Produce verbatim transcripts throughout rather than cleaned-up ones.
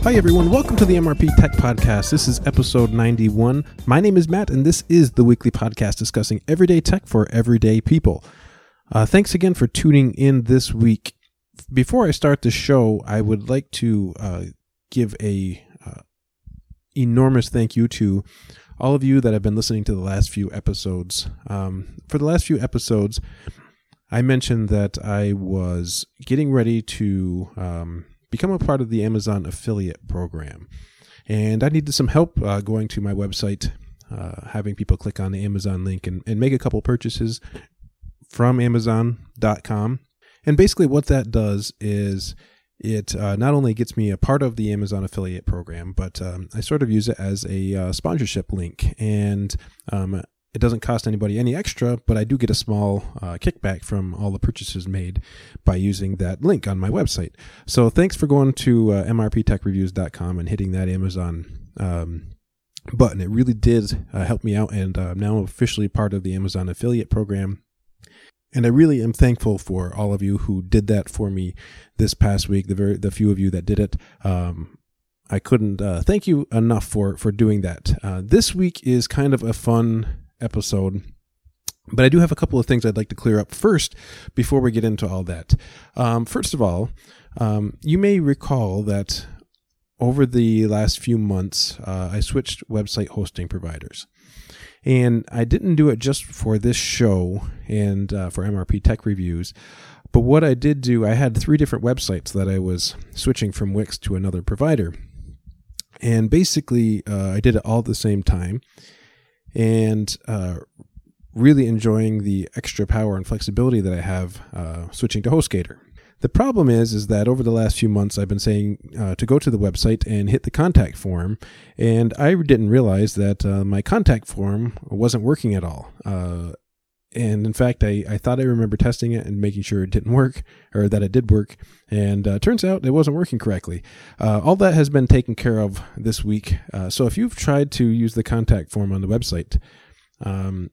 Hi everyone, welcome to the M R P Tech Podcast. This is episode ninety-one. My name is Matt and this is the weekly podcast discussing everyday tech for everyday people. Uh, thanks again for tuning in this week. Before I start the show, I would like to uh, give a uh, enormous thank you to all of you that have been listening to the last few episodes. Um, for the last few episodes, I mentioned that I was getting ready to um, become a part of the Amazon affiliate program. And I needed some help uh, going to my website, uh, having people click on the Amazon link and, and make a couple purchases from amazon dot com. And basically what that does is it uh, not only gets me a part of the Amazon affiliate program, but um, I sort of use it as a uh, sponsorship link. And um, it doesn't cost anybody any extra, but I do get a small uh, kickback from all the purchases made by using that link on my website. So thanks for going to uh, M R P tech reviews dot com and hitting that Amazon um, button. It really did uh, help me out, and uh, I'm now officially part of the Amazon affiliate program. And I really am thankful for all of you who did that for me this past week, the very the few of you that did it. Um, I couldn't uh, thank you enough for, for doing that. Uh, this week is kind of a fun episode, but I do have a couple of things I'd like to clear up first before we get into all that. Um, first of all, um, you may recall that over the last few months, uh, I switched website hosting providers. And I didn't do it just for this show and uh, for M R P Tech Reviews, but what I did do, I had three different websites that I was switching from Wix to another provider. And basically, uh, I did it all at the same time. And uh, really enjoying the extra power and flexibility that I have uh, switching to HostGator. The problem is, is that over the last few months, I've been saying uh, to go to the website and hit the contact form, and I didn't realize that uh, my contact form wasn't working at all. Uh, and in fact, I, I thought I remember testing it and making sure it didn't work, or that it did work, and uh, turns out it wasn't working correctly. Uh, all that has been taken care of this week. Uh, so if you've tried to use the contact form on the website, um,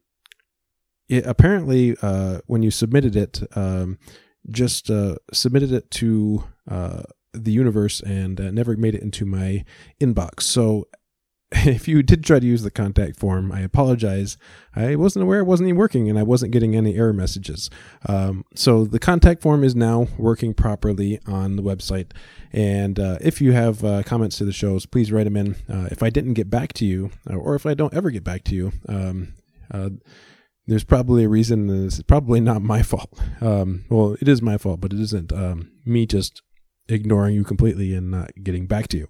it apparently uh, when you submitted it, um, just uh, submitted it to uh, the universe and uh, never made it into my inbox. So if you did try to use the contact form, I apologize. I wasn't aware it wasn't even working, and I wasn't getting any error messages. Um, so the contact form is now working properly on the website. And uh, if you have uh, comments to the shows, please write them in. Uh, if I didn't get back to you, or if I don't ever get back to you, um, uh, there's probably a reason. It's probably not my fault. Um, well, it is my fault, but it isn't um, me just ignoring you completely and not getting back to you.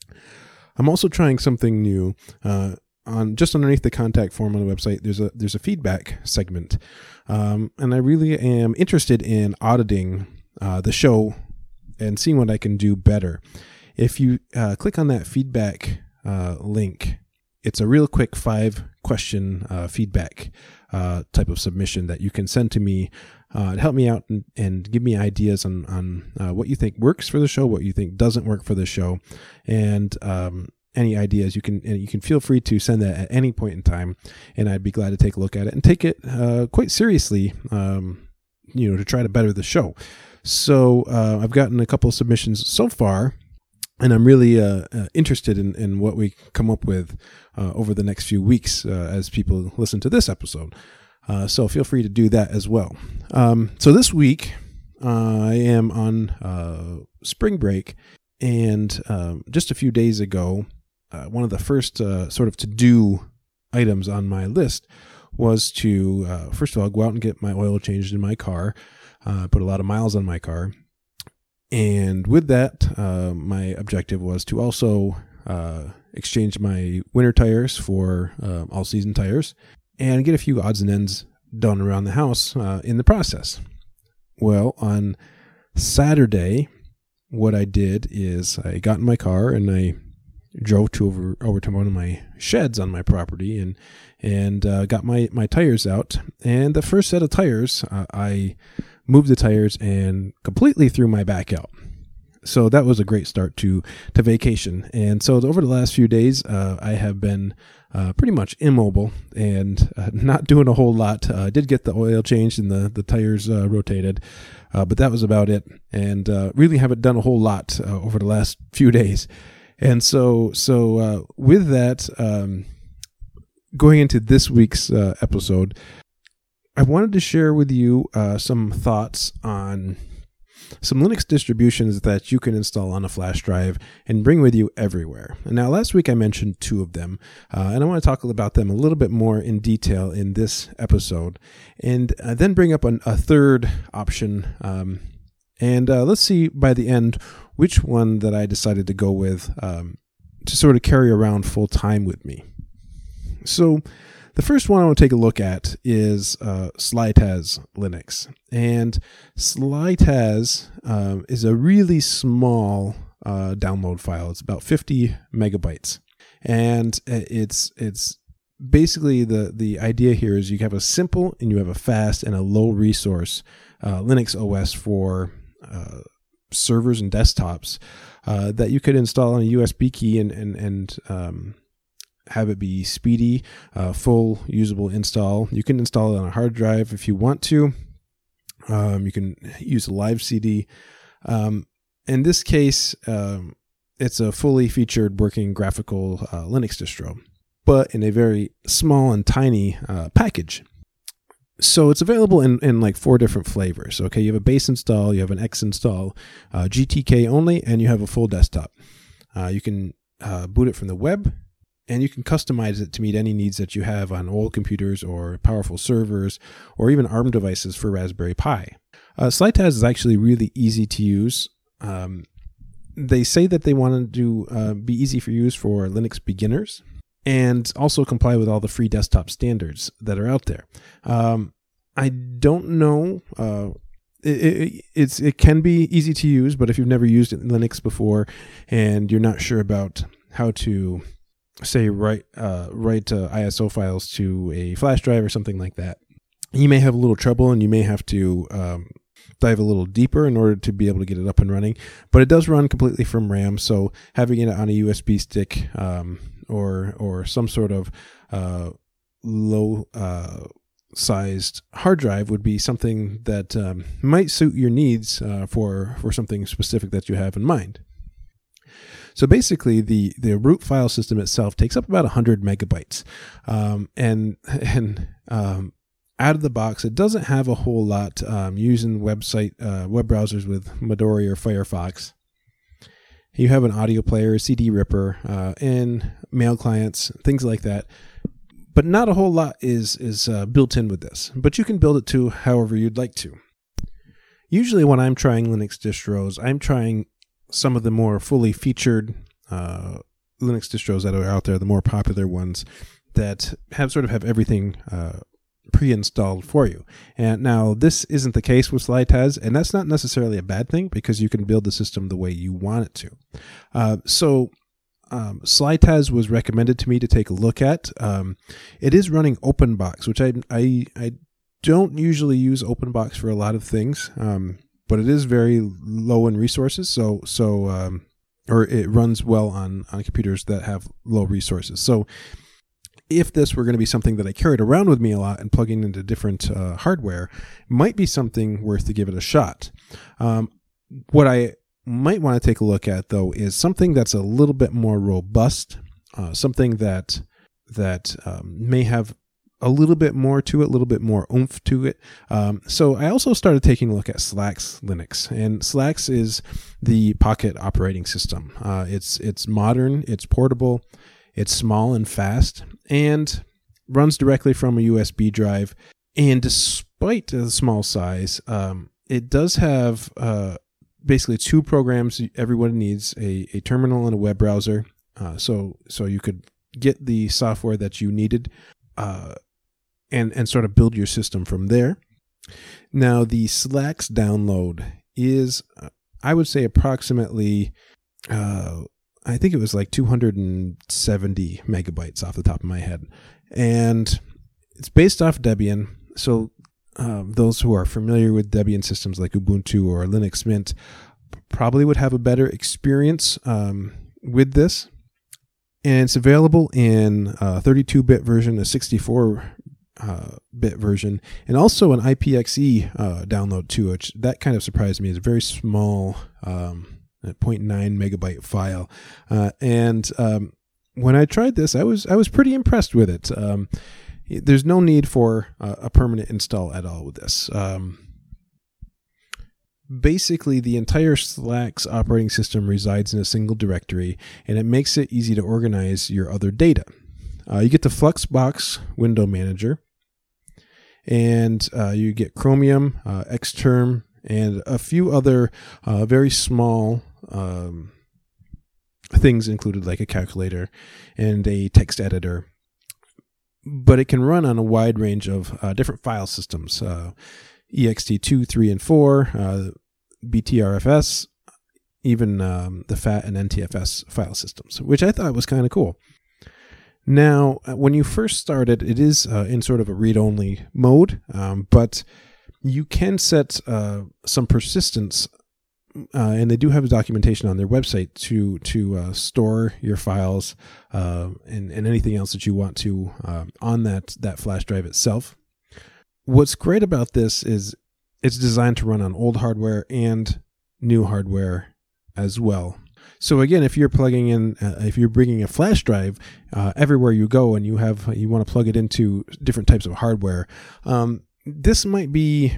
I'm also trying something new. Uh, on just underneath the contact form on the website, there's a there's a feedback segment, um, and I really am interested in auditing uh, the show and seeing what I can do better. If you uh, click on that feedback uh, link, it's a real quick five question uh, feedback uh, type of submission that you can send to me uh, to help me out and, and give me ideas on, on uh, what you think works for the show, what you think doesn't work for the show, and um, any ideas. You can you can feel free to send that at any point in time, and I'd be glad to take a look at it and take it uh, quite seriously, um, you know, to try to better the show. So uh, I've gotten a couple of submissions so far, and I'm really uh, uh, interested in, in what we come up with uh, over the next few weeks uh, as people listen to this episode. Uh, so feel free to do that as well. Um, so this week, uh, I am on uh, spring break, and um, just a few days ago, uh, one of the first uh, sort of to-do items on my list was to, uh, first of all, go out and get my oil changed in my car. Uh, put a lot of miles on my car. And with that, uh, my objective was to also uh, exchange my winter tires for uh, all-season tires and get a few odds and ends done around the house uh, in the process. Well, on Saturday, what I did is I got in my car and I drove to over, over to one of my sheds on my property and and uh, got my, my tires out. And the first set of tires, uh, I moved the tires and completely threw my back out. So that was a great start to, to vacation. And so over the last few days, uh, I have been uh, pretty much immobile and uh, not doing a whole lot. I uh, did get the oil changed and the, the tires uh, rotated, uh, but that was about it. And uh, really haven't done a whole lot uh, over the last few days. And so, so uh, with that, um, going into this week's uh, episode, I wanted to share with you uh, some thoughts on some Linux distributions that you can install on a flash drive and bring with you everywhere. And now, last week I mentioned two of them, uh, and I want to talk about them a little bit more in detail in this episode, and uh, then bring up an, a third option. Um, and uh, let's see by the end which one that I decided to go with um, to sort of carry around full time with me. So the first one I want to take a look at is uh, Slytaz Linux. And Slytaz um, is a really small uh, download file. It's about fifty megabytes. And it's it's basically the, the idea here is you have a simple and you have a fast and a low resource uh, Linux O S for uh, servers and desktops uh, that you could install on a U S B key and, and, and um, have it be speedy, uh, full usable install. You can install it on a hard drive if you want to. Um, you can use a live C D. Um, in this case, um, it's a fully featured working graphical uh, Linux distro, but in a very small and tiny uh, package. So it's available in, in like four different flavors. Okay, you have a base install, you have an X install, uh, G T K only, and you have a full desktop. Uh, you can uh, boot it from the web, and you can customize it to meet any needs that you have on old computers or powerful servers or even ARM devices for Raspberry Pi. Uh, Slytaz is actually really easy to use. Um, they say that they want to uh, be easy for use for Linux beginners and also comply with all the free desktop standards that are out there. Um, I don't know. Uh, it, it, it's, it can be easy to use, but if you've never used Linux before and you're not sure about how to say write uh, write uh, I S O files to a flash drive or something like that, you may have a little trouble and you may have to um, dive a little deeper in order to be able to get it up and running. But it does run completely from RAM, so having it on a U S B stick um, or or some sort of uh, low uh, sized hard drive would be something that um, might suit your needs uh, for for something specific that you have in mind. So basically, the, the root file system itself takes up about one hundred megabytes. Um, and and um, out of the box, it doesn't have a whole lot um, using website uh, web browsers with Midori or Firefox. You have an audio player, C D ripper, uh, and mail clients, things like that. But not a whole lot is, is uh, built in with this. But you can build it to however you'd like to. Usually when I'm trying Linux distros, I'm trying some of the more fully featured uh, Linux distros that are out there, the more popular ones that have sort of have everything uh, pre-installed for you. And now this isn't the case with Slytaz, and that's not necessarily a bad thing because you can build the system the way you want it to. Uh, so um, Slytaz was recommended to me to take a look at. Um, it is running OpenBox, which I, I, I don't usually use OpenBox for a lot of things. Um, But it is very low in resources, so so um, or it runs well on, on computers that have low resources. So if this were going to be something that I carried around with me a lot and plugging into different uh, hardware, might be something worth to give it a shot. Um, what I might want to take a look at, though, is something that's a little bit more robust, uh, something that that um, may have a little bit more to it, a little bit more oomph to it. Um, so I also started taking a look at Slax Linux, and Slax is the Pocket operating system. Uh, it's it's modern, it's portable, it's small and fast, and runs directly from a U S B drive. And despite the small size, um, it does have uh, basically two programs everyone needs: a, a terminal and a web browser. Uh, so so you could get the software that you needed. Uh, And, and sort of build your system from there. Now, the Slax download is, uh, I would say, approximately, uh, I think it was like two hundred seventy megabytes off the top of my head. And it's based off Debian. So um, those who are familiar with Debian systems like Ubuntu or Linux Mint probably would have a better experience um, with this. And it's available in a thirty-two bit version, a sixty-four Uh, bit version, and also an I P X E uh, download too, which that kind of surprised me. It's a very small um, a zero point nine megabyte file. Uh, and um, when I tried this, I was I was pretty impressed with it. Um, there's no need for uh, a permanent install at all with this. Um, basically, the entire Slack's operating system resides in a single directory, and it makes it easy to organize your other data. Uh, you get the Fluxbox window manager, and uh, you get Chromium, uh, Xterm, and a few other uh, very small um, things included, like a calculator and a text editor. But it can run on a wide range of uh, different file systems, uh, E X T two, three, and four, uh, B T R F S, even um, the F A T and N T F S file systems, which I thought was kind of cool. Now, when you first start it, it is uh, in sort of a read-only mode, um, but you can set uh, some persistence, uh, and they do have documentation on their website to to uh, store your files uh, and, and anything else that you want to uh, on that, that flash drive itself. What's great about this is it's designed to run on old hardware and new hardware as well. So again, if you're plugging in, uh, if you're bringing a flash drive uh, everywhere you go, and you have you want to plug it into different types of hardware, um, this might be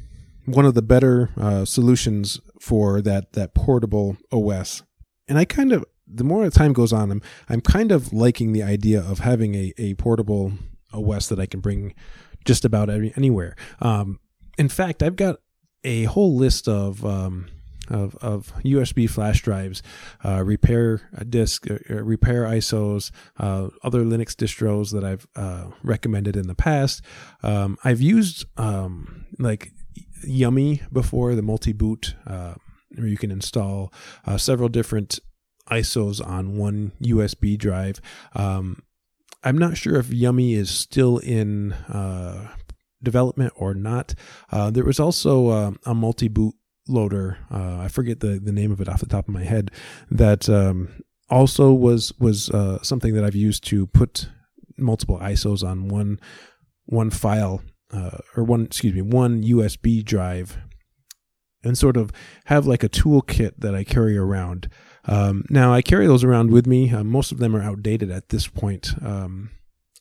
one of the better uh, solutions for that that portable O S. And I kind of, the more time goes on, I'm I'm kind of liking the idea of having a, a portable O S that I can bring just about any, anywhere. Um, in fact, I've got a whole list of um, Of, of U S B flash drives, uh, repair disk, uh, repair I S Os, uh, other Linux distros that I've uh, recommended in the past. Um, I've used um, like Yummy before, the multi-boot, uh, where you can install uh, several different I S Os on one U S B drive. Um, I'm not sure if Yummy is still in uh, development or not. Uh, there was also uh, a multi-boot loader, uh, I forget the, the name of it off the top of my head, that um, also was was uh, something that I've used to put multiple I S Os on one one file uh, or one excuse me one U S B drive, and sort of have like a toolkit that I carry around. Um, now I carry those around with me. Uh, most of them are outdated at this point, um,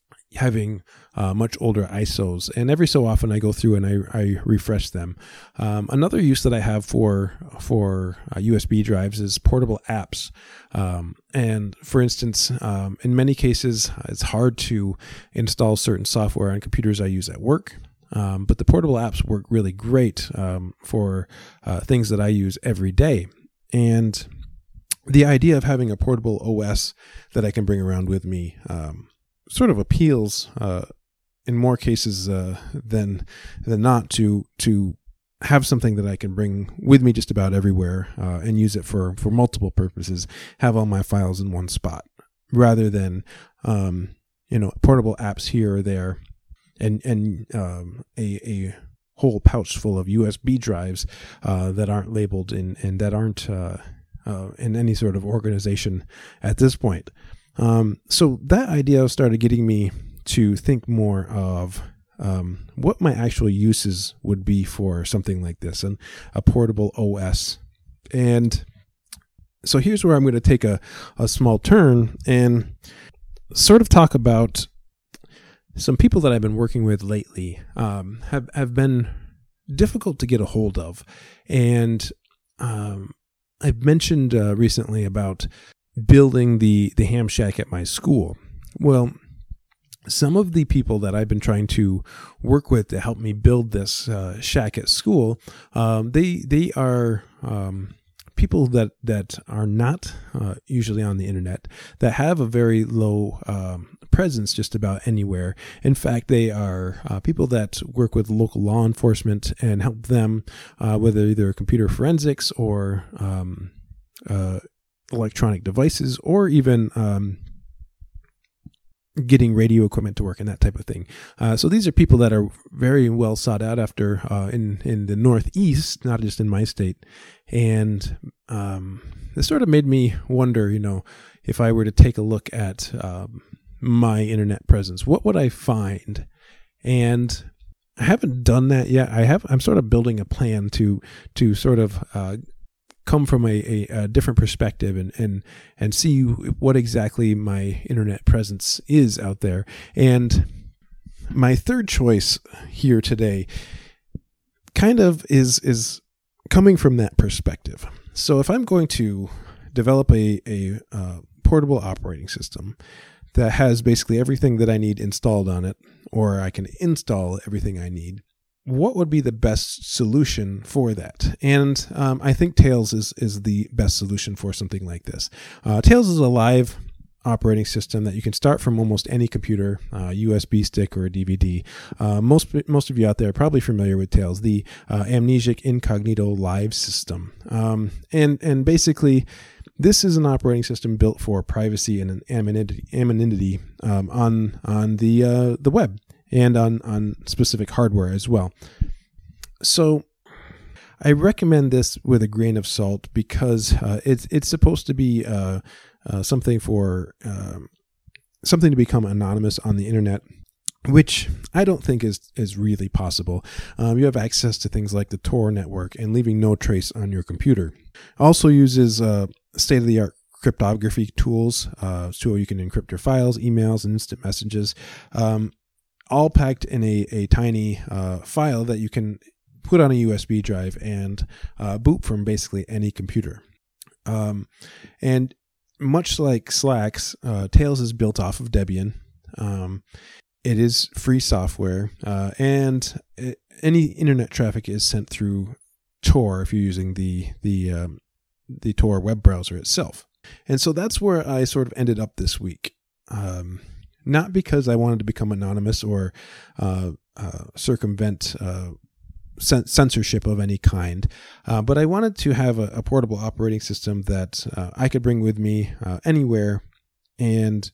having uh, much older I S Os, and every so often I go through and I, I refresh them. Um, another use that I have for for uh, U S B drives is portable apps. Um, and for instance, um, in many cases, it's hard to install certain software on computers I use at work. Um, but the portable apps work really great um, for uh, things that I use every day. And the idea of having a portable O S that I can bring around with me um, sort of appeals uh, in more cases uh, than than not to to have something that I can bring with me just about everywhere uh, and use it for, for multiple purposes, have all my files in one spot, rather than um, you know portable apps here or there, and and um, a a whole pouch full of U S B drives uh, that aren't labeled and and that aren't uh, uh, in any sort of organization at this point. Um, so that idea started getting me to think more of um, what my actual uses would be for something like this, and a portable O S. And so here's where I'm going to take a, a small turn and sort of talk about some people that I've been working with lately um, have, have been difficult to get a hold of. And um, I've mentioned uh, recently about building the, the ham shack at my school. Well, some of the people that I've been trying to work with to help me build this uh, shack at school, um, they they are um, people that, that are not uh, usually on the internet, that have a very low um, presence just about anywhere. In fact, they are uh, people that work with local law enforcement and help them uh, with either computer forensics or um, uh, electronic devices, or even um, getting radio equipment to work and that type of thing. Uh, so these are people that are very well sought out after uh, in in the Northeast, not just in my state. And um, this sort of made me wonder, you know, if I were to take a look at um, my internet presence, what would I find? And I haven't done that yet. I have. I'm sort of building a plan to to sort of uh, come from a, a, a different perspective and, and, and see what exactly my internet presence is out there. And my third choice here today kind of is, is coming from that perspective. So if I'm going to develop a, a uh, portable operating system that has basically everything that I need installed on it, or I can install everything I need, what would be the best solution for that? And um, I think Tails is is the best solution for something like this. Uh, Tails is a live operating system that you can start from almost any computer, uh, U S B stick or a D V D. Uh, most most of you out there are probably familiar with Tails, the uh, Amnesic Incognito Live system. Um, and and basically, this is an operating system built for privacy and anonymity, anonymity um, on on the uh, the web and on on specific hardware as well. So I recommend this with a grain of salt because uh, it's it's supposed to be uh, uh, something for um, something to become anonymous on the internet, which I don't think is is really possible. Um, you have access to things like the Tor network and leaving no trace on your computer. Also uses uh, state-of-the-art cryptography tools, uh, so you can encrypt your files, emails, and instant messages, um, all packed in a, a tiny uh, file that you can put on a U S B drive and uh, boot from basically any computer. Um, and much like Slacks, uh, Tails is built off of Debian. Um, it is free software, uh, and it, any internet traffic is sent through Tor if you're using the the um, the Tor web browser itself. And so that's where I sort of ended up this week. Um, not because I wanted to become anonymous or uh, uh, circumvent uh, censorship of any kind, uh, but I wanted to have a, a portable operating system that uh, I could bring with me uh, anywhere and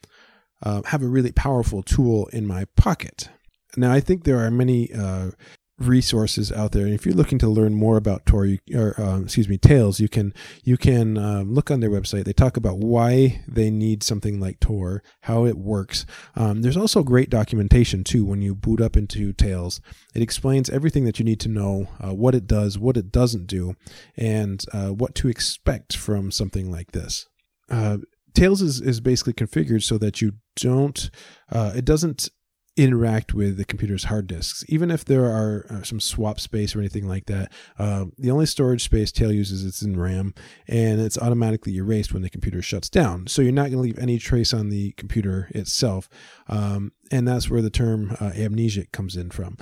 uh, have a really powerful tool in my pocket. Now, I think there are many uh, resources out there, and if you're looking to learn more about Tor, you, or uh, excuse me, Tails, you can you can um, look on their website. They talk about why they need something like Tor, how it works. Um, there's also great documentation too when you boot up into Tails. It explains everything that you need to know, uh, what it does, what it doesn't do, and uh, what to expect from something like this. Uh, Tails is is basically configured so that you don't, uh, it doesn't interact with the computer's hard disks. Even if there are uh, some swap space or anything like that, uh, the only storage space Tails uses is in RAM, and it's automatically erased when the computer shuts down. So you're not going to leave any trace on the computer itself, um, and that's where the term uh, amnesic comes in from.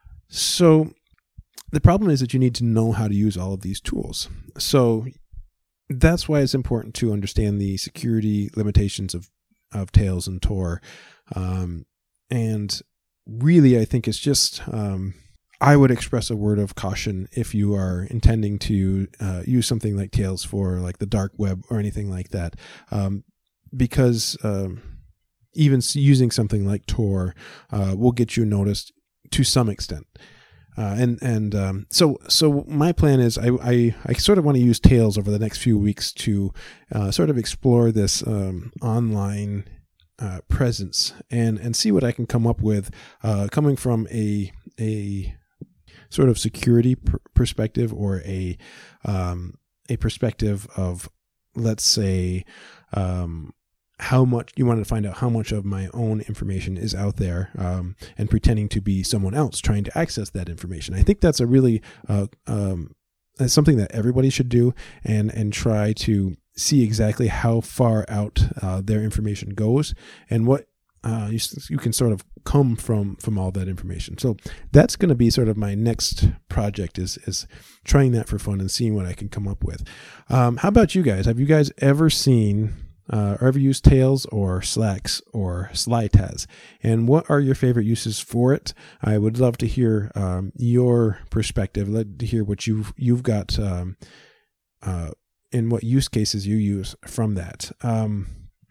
So the problem is that you need to know how to use all of these tools. So that's why it's important to understand the security limitations of, of Tails and Tor. Um, And really, I think it's just, um, I would express a word of caution if you are intending to uh, use something like Tails for like the dark web or anything like that. Um, because um, even using something like Tor uh, will get you noticed to some extent. Uh, and and um, so so my plan is I, I, I sort of want to use Tails over the next few weeks to uh, sort of explore this um, online Uh, presence and and see what I can come up with, uh, coming from a a sort of security pr- perspective or a um, a perspective of, let's say, um, how much you want to find out how much of my own information is out there, um, and pretending to be someone else trying to access that information. I think that's a really uh, um, that's something that everybody should do, and and try to see exactly how far out uh, their information goes and what uh, you, you can sort of come from from all that information. So that's going to be sort of my next project, is is trying that for fun and seeing what I can come up with. Um, how about you guys? Have you guys ever seen uh, or ever used Tails or Slacks or SlyTaz? And what are your favorite uses for it? I would love to hear um, your perspective. I'd love to hear what you've, you've got um, uh, and what use cases you use from that. Um,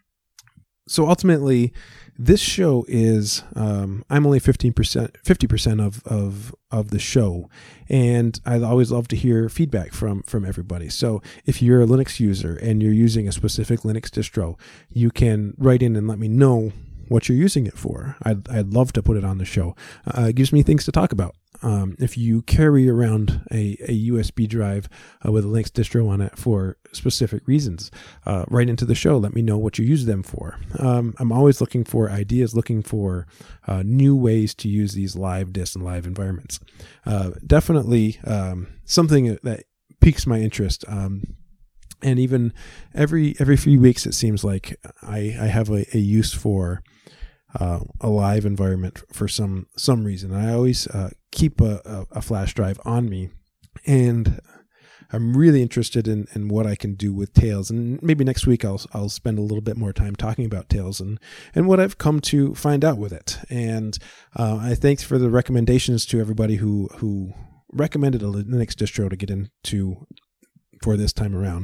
so ultimately, this show is, um, I'm only fifteen percent, fifty percent of, of, of the show. And I always love to hear feedback from, from everybody. So if you're a Linux user and you're using a specific Linux distro, you can write in and let me know what you're using it for. I'd, I'd love to put it on the show. Uh, it gives me things to talk about. um, if you carry around a, a U S B drive uh, with a Linux distro on it for specific reasons, uh, write into the show. Let me know what you use them for. Um, I'm always looking for ideas, looking for uh, new ways to use these live disks and live environments. Uh, definitely um, something that piques my interest. Um, and even every every few weeks, it seems like I, I have a, a use for uh, a live environment for some some reason. I always uh, keep a, a, a flash drive on me, and I'm really interested in, in what I can do with Tails. And maybe next week I'll I'll spend a little bit more time talking about Tails and, and what I've come to find out with it. And uh, I thanks for the recommendations to everybody who who recommended a Linux distro to get into for this time around.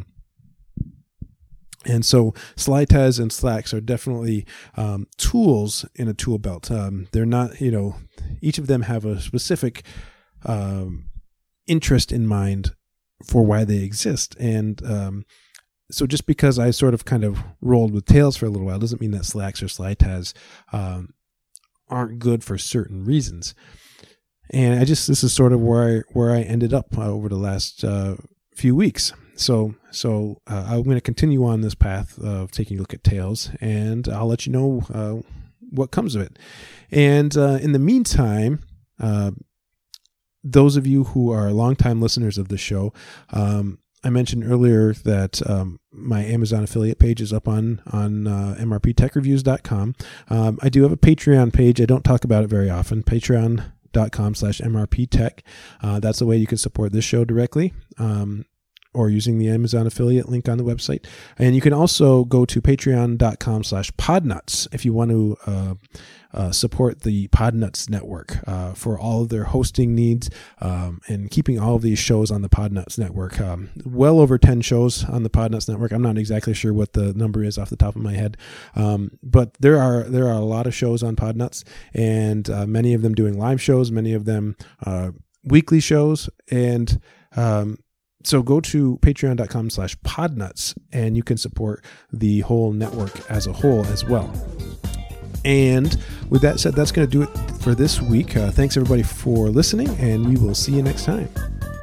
And so SlideTaz and Slacks are definitely um, tools in a tool belt. Um, they're not, you know, each of them have a specific um, interest in mind for why they exist. And um, so just because I sort of kind of rolled with Tails for a little while doesn't mean that Slacks or SlideTaz um, aren't good for certain reasons. And I just, this is sort of where I, where I ended up uh, over the last uh, few weeks. So, so uh, I'm going to continue on this path of taking a look at Tails, and I'll let you know uh, what comes of it. And uh, in the meantime, uh, those of you who are longtime listeners of the show, um, I mentioned earlier that um, my Amazon affiliate page is up on on uh, M R P tech reviews dot com. Um, I do have a Patreon page. I don't talk about it very often. Patreon dot com slash M R P tech. Uh, that's a way you can support this show directly. Um, or using the Amazon affiliate link on the website. And you can also go to patreon dot com slash podnuts if you want to uh, uh, support the Podnuts network uh, for all of their hosting needs um, and keeping all of these shows on the Podnuts network. Um, well over ten shows on the Podnuts network. I'm not exactly sure what the number is off the top of my head, um, but there are there are a lot of shows on Podnuts, and uh, many of them doing live shows, many of them uh, weekly shows, and um, So go to patreon dot com slash podnuts and you can support the whole network as a whole as well. And with that said, that's going to do it for this week. Uh, thanks everybody for listening, and we will see you next time.